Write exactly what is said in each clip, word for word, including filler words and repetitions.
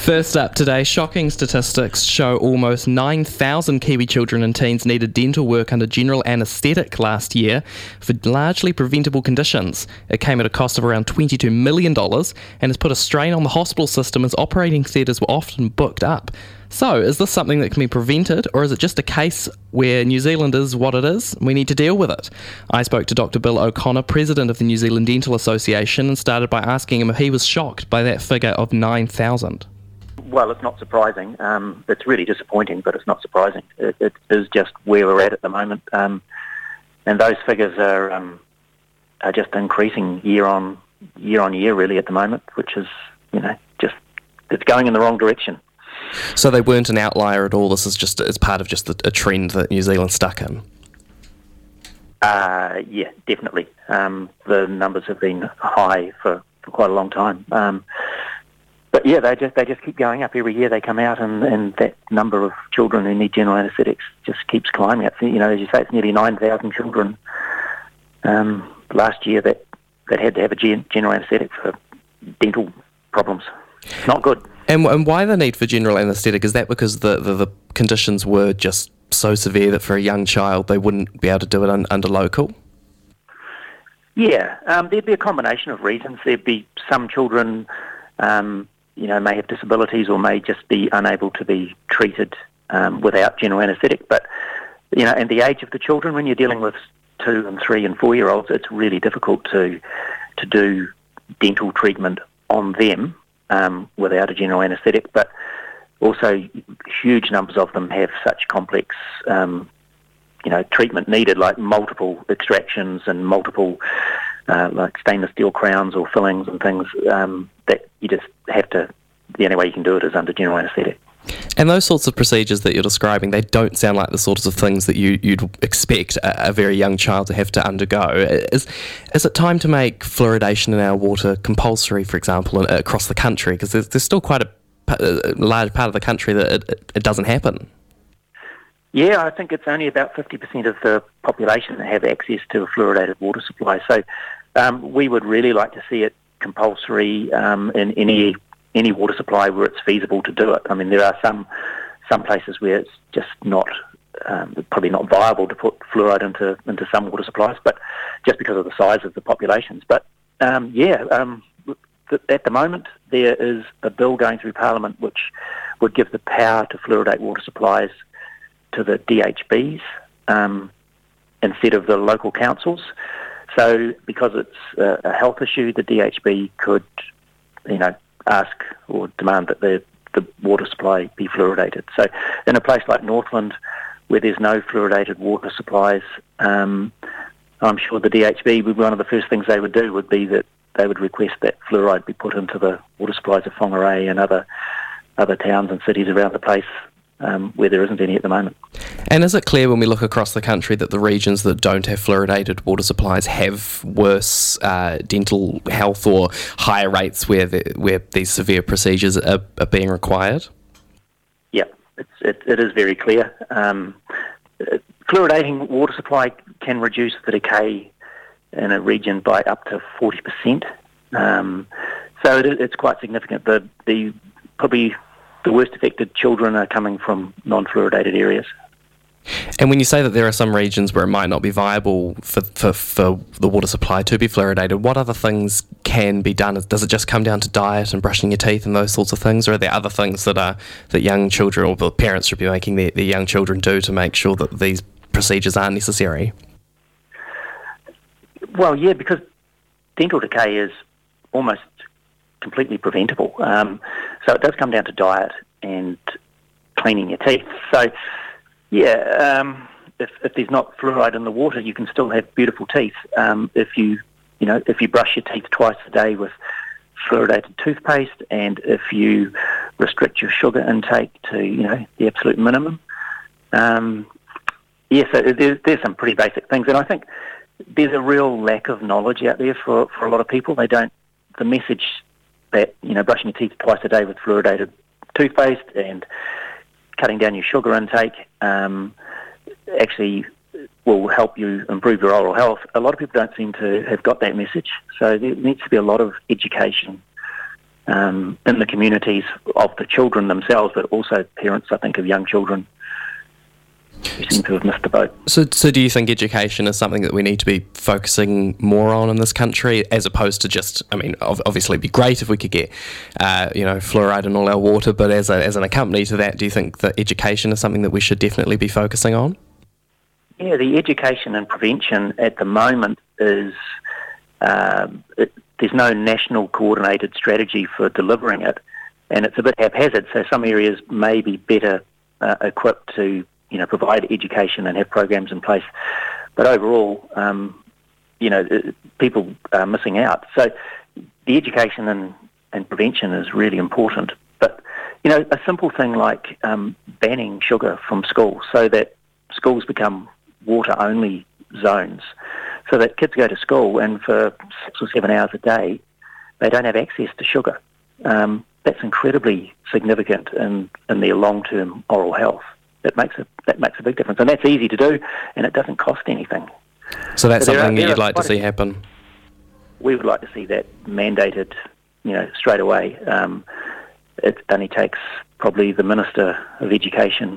First up today, shocking statistics show almost nine thousand Kiwi children and teens needed dental work under general anaesthetic last year for largely preventable conditions. It came at a cost of around twenty-two million dollars and has put a strain on the hospital system as operating theatres were often booked up. So, is this something that can be prevented, or is it just a case where New Zealand is what it is? We need to deal with it. I spoke to Doctor Bill O'Connor, president of the New Zealand Dental Association, and started by asking him if he was shocked by that figure of nine thousand. Well, it's not surprising. Um, it's really disappointing, but it's not surprising. It, it is just where we're at at the moment. Um, and those figures are um, are just increasing year on year on year, really, at the moment, which is, you know, just, it's going in the wrong direction. So they weren't an outlier at all. This is just it's part of just a, a trend that New Zealand's stuck in. Uh, yeah, definitely. Um, the numbers have been high for, for quite a long time. Um, but yeah, they just they just keep going up every year. They come out, and, and that number of children who need general anaesthetics just keeps climbing. It's, you know, as you say, it's nearly nine thousand children um, last year that, that had to have a gen- general anaesthetic for dental problems. Not good. And, and why the need for general anaesthetic? Is that because the, the, the conditions were just so severe that for a young child they wouldn't be able to do it un, under local? Yeah, um, there'd be a combination of reasons. There'd be some children, um, you know, may have disabilities or may just be unable to be treated um, without general anaesthetic. But, you know, and the age of the children, when you're dealing with two and three and four-year-olds, it's really difficult to to do dental treatment on them Um, without a general anaesthetic, but also huge numbers of them have such complex, um, you know, treatment needed, like multiple extractions and multiple, uh, like stainless steel crowns or fillings and things, um, that you just have to, the only way you can do it is under general anaesthetic. And those sorts of procedures that you're describing, they don't sound like the sorts of things that you, you'd expect a, a very young child to have to undergo. Is, is it time to make fluoridation in our water compulsory, for example, in, across the country? Because there's, there's still quite a, a large part of the country that it, it, it doesn't happen. Yeah, I think it's only about fifty percent of the population that have access to a fluoridated water supply. So um, we would really like to see it compulsory um, in any any water supply where it's feasible to do it. I mean, there are some some places where it's just not, um, probably not viable to put fluoride into into some water supplies, but just because of the size of the populations. But um, yeah, um, th- at the moment there is a bill going through Parliament which would give the power to fluoridate water supplies to the D H Bs um, instead of the local councils. So because it's a, a health issue, the D H B could, you know, ask or demand that the, the water supply be fluoridated. So in a place like Northland, where there's no fluoridated water supplies, um, I'm sure the D H B, would one of the first things they would do would be that they would request that fluoride be put into the water supplies of Whangarei and other other towns and cities around the place um, where there isn't any at the moment. And is it clear when we look across the country that the regions that don't have fluoridated water supplies have worse uh, dental health or higher rates where the, where these severe procedures are, are being required? Yeah, it's, it, it is very clear. Um, fluoridating water supply can reduce the decay in a region by up to forty percent. Um, so it, it's quite significant. The, the probably the worst affected children are coming from non-fluoridated areas. And when you say that there are some regions where it might not be viable for, for, for the water supply to be fluoridated, what other things can be done? Does it just come down to diet and brushing your teeth and those sorts of things, or are there other things that are that young children or the parents should be making their, their young children do to make sure that these procedures aren't necessary? Well, yeah, because dental decay is almost completely preventable. Um, so it does come down to diet and cleaning your teeth. So, yeah, um, if, if there's not fluoride in the water, you can still have beautiful teeth. Um, if you, you know, if you brush your teeth twice a day with fluoridated toothpaste, and if you restrict your sugar intake to, you know, the absolute minimum. Um, yeah, so there's, there's some pretty basic things, and I think there's a real lack of knowledge out there for, for a lot of people. They don't, the message that, you know, brushing your teeth twice a day with fluoridated toothpaste and cutting down your sugar intake um, actually will help you improve your oral health. A lot of people don't seem to have got that message. So there needs to be a lot of education um, in the communities of the children themselves, but also parents, I think, of young children who seem to have missed the boat. So, so do you think education is something that we need to be focusing more on in this country, as opposed to just, I mean, ov- obviously it'd be great if we could get, uh, you know, fluoride in all our water, but as, a, as an accompany to that, do you think that education is something that we should definitely be focusing on? Yeah, the education and prevention at the moment is, uh, it, there's no national coordinated strategy for delivering it, and it's a bit haphazard, so some areas may be better uh, equipped to you know, provide education and have programs in place. But overall, um, you know, people are missing out. So the education and, and prevention is really important. But, you know, a simple thing like um, banning sugar from school so that schools become water-only zones, so that kids go to school and for six or seven hours a day, they don't have access to sugar. Um, that's incredibly significant in, in their long-term oral health. That makes a that makes a big difference, and that's easy to do, and it doesn't cost anything. So that's so something are, that you'd like to see a, happen. We would like to see that mandated, you know, straight away. Um, it only takes probably the Minister of Education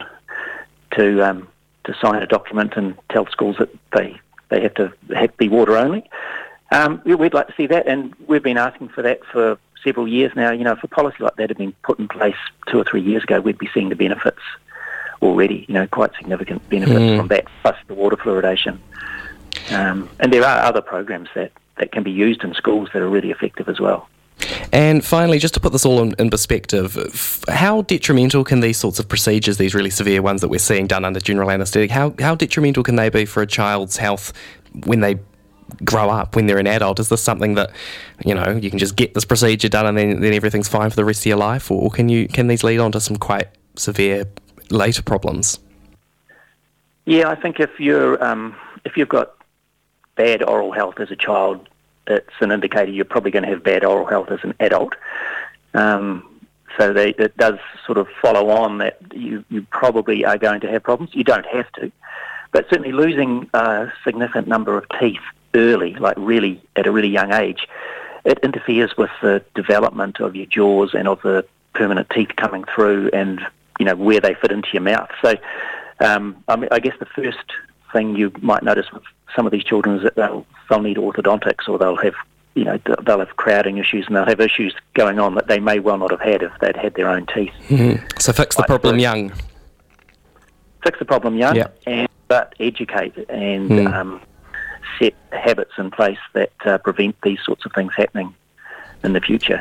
to um, to sign a document and tell schools that they they have to have to be water only. Um, we'd like to see that, and we've been asking for that for several years now. You know, if a policy like that had been put in place two or three years ago, we'd be seeing the benefits already, you know, quite significant benefits mm. from that, plus the water fluoridation. Um, and there are other programs that, that can be used in schools that are really effective as well. And finally, just to put this all in, in perspective, f- how detrimental can these sorts of procedures, these really severe ones that we're seeing done under general anaesthetic, how, how detrimental can they be for a child's health when they grow up, when they're an adult? Is this something that, you know, you can just get this procedure done and then, then everything's fine for the rest of your life? Or, or can you can these lead on to some quite severe later problems? Yeah, I think if you're um, if you've got bad oral health as a child, it's an indicator you're probably going to have bad oral health as an adult. Um, so they, it does sort of follow on that you, you probably are going to have problems. You don't have to, but certainly losing a significant number of teeth early, like really at a really young age, it interferes with the development of your jaws and of the permanent teeth coming through and you know, where they fit into your mouth. So um, I, mean, I guess the first thing you might notice with some of these children is that they'll, they'll need orthodontics, or they'll have, you know, they'll have crowding issues, and they'll have issues going on that they may well not have had if they'd had their own teeth. Mm-hmm. So fix the problem so, young. Fix the problem young, yep. and but educate and mm. um, set habits in place that uh, prevent these sorts of things happening in the future.